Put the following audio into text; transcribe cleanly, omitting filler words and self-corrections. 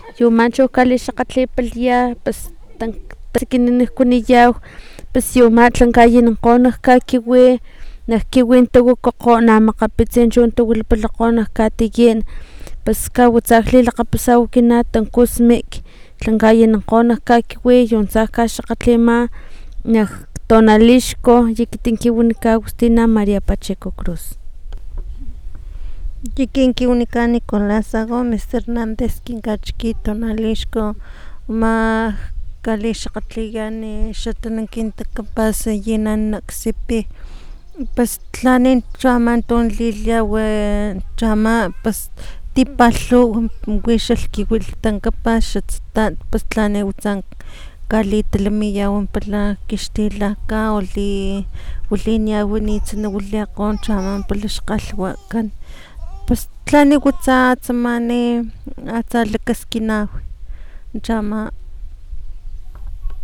yumanchu kali xaqatlipalya pues takininikuniyau pues yuma tlankayininko nak kakiwi nak kiwin tawakukgo namakgapitsin chu tawilipalakgo nak katiyan pues kawatsa lilakgapasau kina tankusmik tlankayaninkgo nak kakiwi yuntsa kaxakgatlima nak tonalixco ekitin kiwanika Agustina María Pacheco Cruz. Yikin kiwanika Nicolasa Gómez Hernández kinkachiki tonalixco ma kalixakgatliyani xatanankin takapasa yinan naksipi pues tlanin chama tonliliawi chama pues tipalhuw wixalhkiwil tankapa xatsata pues tlaniwatsa kalitalamiyaw pala kixtilaka waliniawi nitsa nawilikgo chama pala xkgalhwakan pues tlaniwatsa tsamani atsa lakaskinaw chama